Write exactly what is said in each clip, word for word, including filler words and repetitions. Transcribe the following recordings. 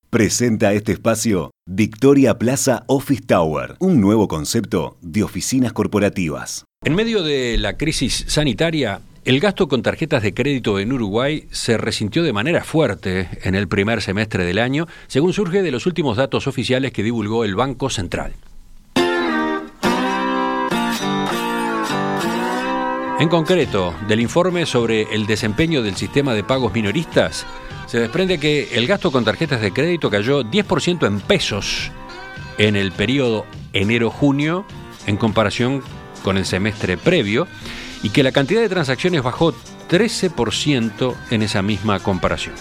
Presenta este espacio Victoria Plaza Office Tower, un nuevo concepto de oficinas corporativas. En medio de la crisis sanitaria, el gasto con tarjetas de crédito en Uruguay se resintió de manera fuerte en el primer semestre del año, según surge de los últimos datos oficiales que divulgó el Banco Central. En concreto, del informe sobre el desempeño del sistema de pagos minoristas, se desprende que el gasto con tarjetas de crédito cayó diez por ciento en pesos en el periodo enero-junio en comparación con el semestre previo y que la cantidad de transacciones bajó trece por ciento en esa misma comparación.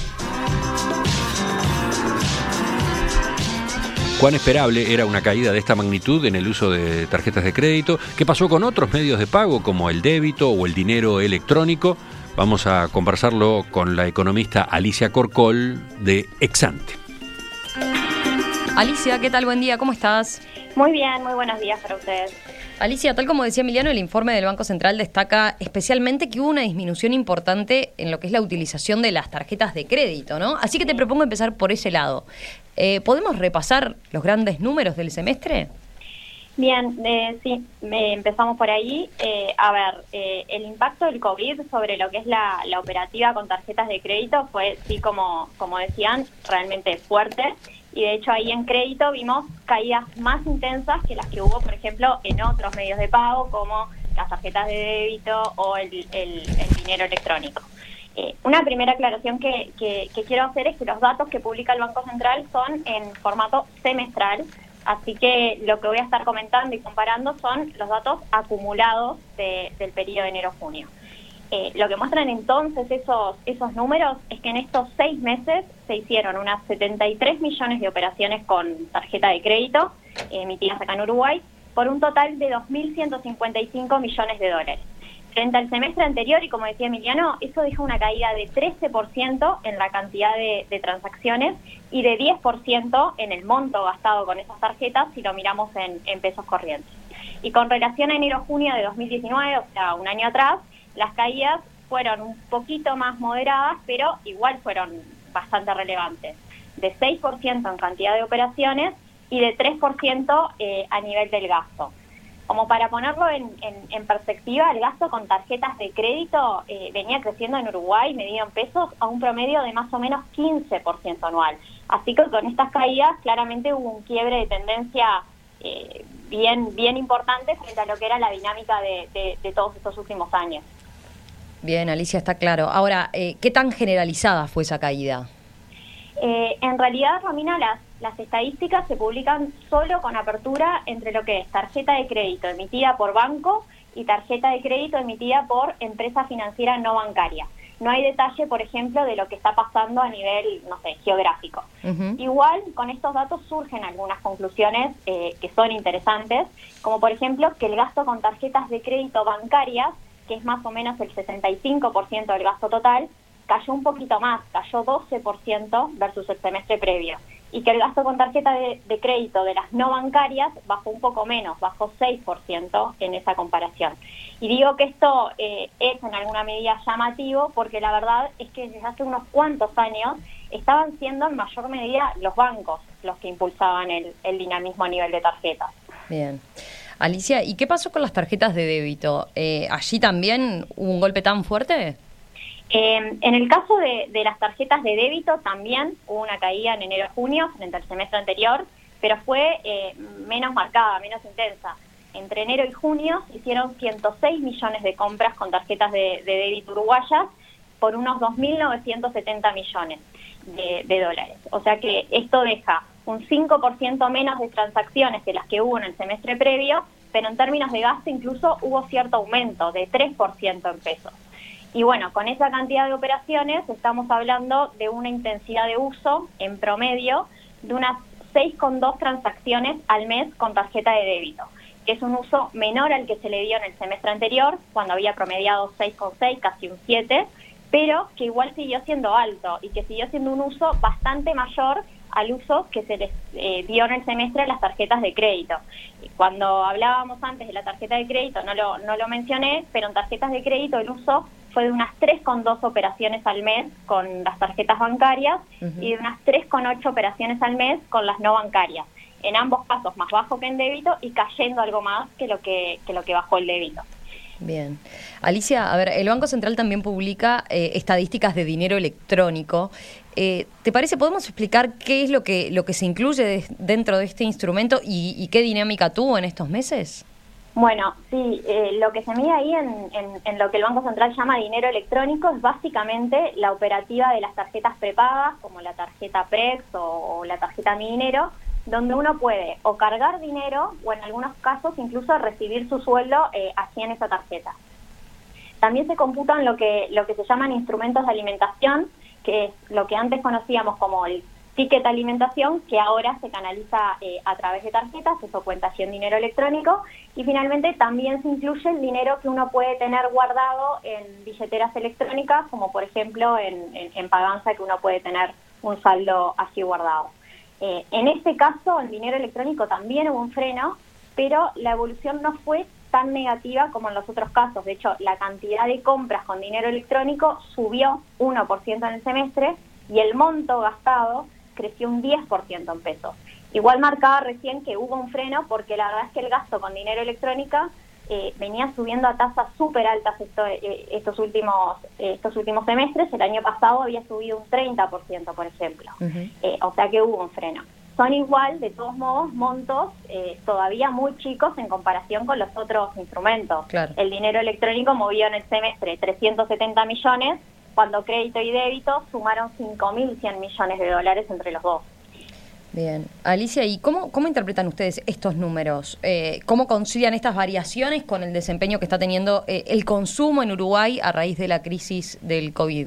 ¿Cuán esperable era una caída de esta magnitud en el uso de tarjetas de crédito? ¿Qué pasó con otros medios de pago como el débito o el dinero electrónico? Vamos a conversarlo con la economista Alicia Corcol de Exante. Alicia, ¿qué tal? Buen día, ¿cómo estás? Muy bien, muy buenos días para ustedes. Alicia, tal como decía Emiliano, el informe del Banco Central destaca especialmente que hubo una disminución importante en lo que es la utilización de las tarjetas de crédito, ¿no? Así que te propongo empezar por ese lado. Eh, ¿Podemos repasar los grandes números del semestre? Bien, eh, sí, eh, empezamos por ahí. Eh, a ver, eh, el impacto del COVID sobre lo que es la, la operativa con tarjetas de crédito fue, sí, como, como decían, realmente fuerte. Y de hecho ahí en crédito vimos caídas más intensas que las que hubo, por ejemplo, en otros medios de pago como las tarjetas de débito o el, el, el dinero electrónico. Eh, una primera aclaración que, que, que quiero hacer es que los datos que publica el Banco Central son en formato semestral, así que lo que voy a estar comentando y comparando son los datos acumulados de, del periodo de enero-junio. Eh, lo que muestran entonces esos, esos números es que en estos seis meses se hicieron unas setenta y tres millones de operaciones con tarjeta de crédito eh, emitidas acá en Uruguay por un total de dos mil ciento cincuenta y cinco millones de dólares. Frente al semestre anterior, y como decía Emiliano, eso deja una caída de trece por ciento en la cantidad de, de transacciones y de diez por ciento en el monto gastado con esas tarjetas si lo miramos en, en pesos corrientes. Y con relación a enero-junio de dos mil diecinueve, o sea, un año atrás, las caídas fueron un poquito más moderadas, pero igual fueron bastante relevantes. De seis por ciento en cantidad de operaciones y de tres por ciento eh, a nivel del gasto. Como para ponerlo en, en, en perspectiva, el gasto con tarjetas de crédito eh, venía creciendo en Uruguay, medido en pesos, a un promedio de más o menos quince por ciento anual. Así que con estas caídas claramente hubo un quiebre de tendencia eh, bien, bien importante frente a lo que era la dinámica de, de, de todos estos últimos años. Bien, Alicia, está claro. Ahora, eh, ¿qué tan generalizada fue esa caída? Eh, en realidad, Romina, las, las estadísticas se publican solo con apertura entre lo que es tarjeta de crédito emitida por banco y tarjeta de crédito emitida por empresa financiera no bancaria. No hay detalle, por ejemplo, de lo que está pasando a nivel, no sé, geográfico. Uh-huh. Igual, con estos datos surgen algunas conclusiones eh, que son interesantes, como por ejemplo que el gasto con tarjetas de crédito bancarias, que es más o menos el sesenta y cinco por ciento del gasto total, cayó un poquito más, cayó doce por ciento versus el semestre previo. Y que el gasto con tarjeta de, de crédito de las no bancarias bajó un poco menos, bajó seis por ciento en esa comparación. Y digo que esto eh, es en alguna medida llamativo porque la verdad es que desde hace unos cuantos años estaban siendo en mayor medida los bancos los que impulsaban el, el dinamismo a nivel de tarjetas. Bien. Alicia, ¿y qué pasó con las tarjetas de débito? Eh, ¿Allí también hubo un golpe tan fuerte? Eh, en el caso de, de las tarjetas de débito también hubo una caída en enero-junio frente al semestre anterior, pero fue eh, menos marcada, menos intensa. Entre enero y junio se hicieron ciento seis millones de compras con tarjetas de, de débito uruguayas por unos dos mil novecientos setenta millones de, de dólares. O sea que esto deja un cinco por ciento menos de transacciones que las que hubo en el semestre previo, pero en términos de gasto incluso hubo cierto aumento de tres por ciento en pesos. Y bueno, con esa cantidad de operaciones estamos hablando de una intensidad de uso en promedio de unas seis coma dos transacciones al mes con tarjeta de débito, que es un uso menor al que se le dio en el semestre anterior, cuando había promediado seis coma seis, casi un siete, pero que igual siguió siendo alto y que siguió siendo un uso bastante mayor al uso que se les eh, dio en el semestre a las tarjetas de crédito. Cuando hablábamos antes de la tarjeta de crédito, no lo, no lo mencioné, pero en tarjetas de crédito el uso fue de unas tres coma dos operaciones al mes con las tarjetas bancarias uh-huh. y de unas tres coma ocho operaciones al mes con las no bancarias. En ambos casos más bajo que en débito y cayendo algo más que lo que, que, lo que bajó el débito. Bien. Alicia, a ver, el Banco Central también publica eh, estadísticas de dinero electrónico. Eh, ¿Te parece, podemos explicar qué es lo que, lo que se incluye de, dentro de este instrumento y, y qué dinámica tuvo en estos meses? Bueno, sí, eh, lo que se mide ahí en, en, en lo que el Banco Central llama dinero electrónico es básicamente la operativa de las tarjetas prepagas, como la tarjeta Prex o, o la tarjeta Mi Dinero, donde uno puede o cargar dinero o en algunos casos incluso recibir su sueldo eh, así en esa tarjeta. También se computan lo que, lo que se llaman instrumentos de alimentación, que es lo que antes conocíamos como el ticket de alimentación, que ahora se canaliza eh, a través de tarjetas, eso cuenta así en dinero electrónico, y finalmente también se incluye el dinero que uno puede tener guardado en billeteras electrónicas, como por ejemplo en, en, en Paganza, que uno puede tener un saldo así guardado. Eh, en este caso, el dinero electrónico también hubo un freno, pero la evolución no fue tan negativa como en los otros casos. De hecho, la cantidad de compras con dinero electrónico subió uno por ciento en el semestre y el monto gastado creció un diez por ciento en pesos. Igual marcaba recién que hubo un freno porque la verdad es que el gasto con dinero electrónico eh, venía subiendo a tasas súper altas esto, eh, estos últimos eh, estos últimos semestres. El año pasado había subido un treinta por ciento, por ejemplo. Uh-huh. eh, o sea que hubo un freno. Son igual, de todos modos, montos eh, todavía muy chicos en comparación con los otros instrumentos. Claro. El dinero electrónico movió en el semestre trescientos setenta millones, cuando crédito y débito sumaron cinco mil cien millones de dólares entre los dos. Bien. Alicia, ¿y cómo, cómo interpretan ustedes estos números? Eh, ¿Cómo concilian estas variaciones con el desempeño que está teniendo eh, el consumo en Uruguay a raíz de la crisis del COVID?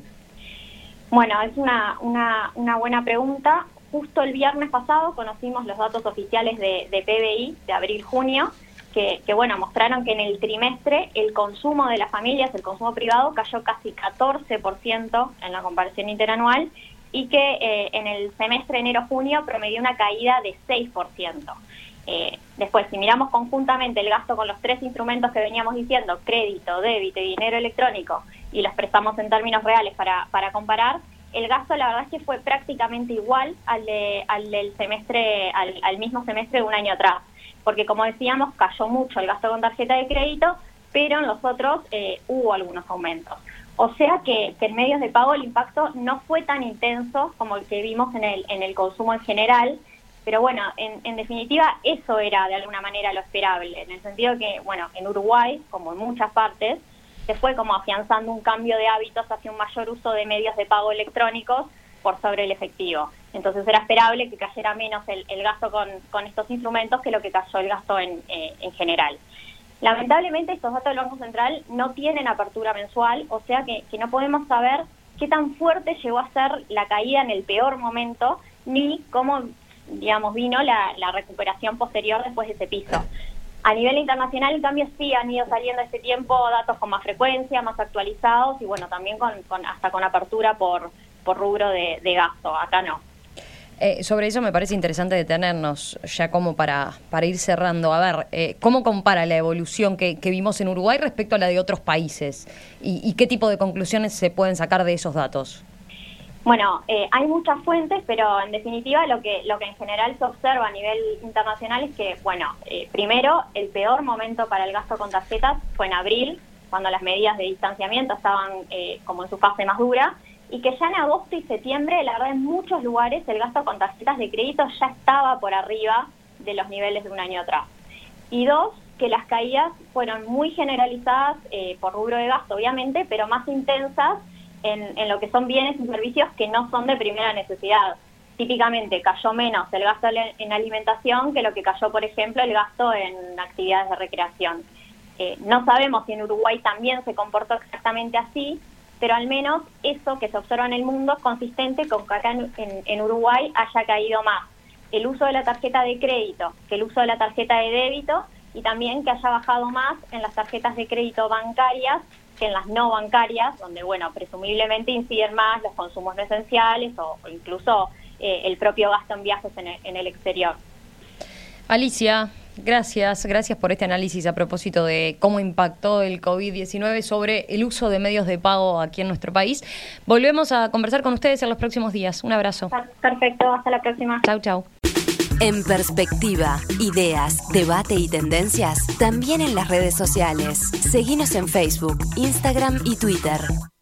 Bueno, es una, una, una buena pregunta. Justo el viernes pasado conocimos los datos oficiales de, de P B I de abril-junio, que, que bueno, mostraron que en el trimestre el consumo de las familias, el consumo privado, cayó casi catorce por ciento en la comparación interanual y que eh, en el semestre enero-junio promedió una caída de seis por ciento. Eh, después, si miramos conjuntamente el gasto con los tres instrumentos que veníamos diciendo, crédito, débito y dinero electrónico, y los prestamos en términos reales para, para comparar, el gasto la verdad es que fue prácticamente igual al, de, al del semestre, al, al mismo semestre de un año atrás. Porque como decíamos, cayó mucho el gasto con tarjeta de crédito, pero en los otros eh, hubo algunos aumentos. O sea que, que en medios de pago el impacto no fue tan intenso como el que vimos en el, en el consumo en general, pero bueno, en, en definitiva eso era de alguna manera lo esperable, en el sentido que, bueno, en Uruguay, como en muchas partes, se fue como afianzando un cambio de hábitos hacia un mayor uso de medios de pago electrónicos por sobre el efectivo. Entonces era esperable que cayera menos el, el gasto con, con estos instrumentos que lo que cayó el gasto en, eh, en general. Lamentablemente estos datos del Banco Central no tienen apertura mensual, o sea que, que no podemos saber qué tan fuerte llegó a ser la caída en el peor momento, ni cómo, digamos, vino la, la recuperación posterior después de ese piso. A nivel internacional, en cambio, sí han ido saliendo este tiempo datos con más frecuencia, más actualizados y bueno, también con, con hasta con apertura por, por rubro de, de gasto. Acá no. Eh, sobre eso me parece interesante detenernos ya como para, para ir cerrando. A ver, eh, ¿cómo compara la evolución que, que vimos en Uruguay respecto a la de otros países? ¿Y, y qué tipo de conclusiones se pueden sacar de esos datos? Bueno, eh, hay muchas fuentes, pero en definitiva lo que lo que en general se observa a nivel internacional es que, bueno, eh, primero, el peor momento para el gasto con tarjetas fue en abril, cuando las medidas de distanciamiento estaban eh, como en su fase más dura, y que ya en agosto y septiembre, la verdad, en muchos lugares el gasto con tarjetas de crédito ya estaba por arriba de los niveles de un año atrás. Y dos, que las caídas fueron muy generalizadas eh, por rubro de gasto, obviamente, pero más intensas En, en lo que son bienes y servicios que no son de primera necesidad. Típicamente cayó menos el gasto en alimentación que lo que cayó, por ejemplo, el gasto en actividades de recreación. Eh, no sabemos si en Uruguay también se comportó exactamente así, pero al menos eso que se observa en el mundo es consistente con que acá en, en, en Uruguay haya caído más el uso de la tarjeta de crédito que el uso de la tarjeta de débito y también que haya bajado más en las tarjetas de crédito bancarias que en las no bancarias, donde, bueno, presumiblemente inciden más los consumos no esenciales o, o incluso eh, el propio gasto en viajes en el, en el exterior. Alicia, Gracias, gracias por este análisis a propósito de cómo impactó el COVID diecinueve sobre el uso de medios de pago aquí en nuestro país. Volvemos a conversar con ustedes en los próximos días. Un abrazo. Perfecto, hasta la próxima. Chau, chau. En Perspectiva, ideas, debate y tendencias, también en las redes sociales. Seguinos en Facebook, Instagram y Twitter.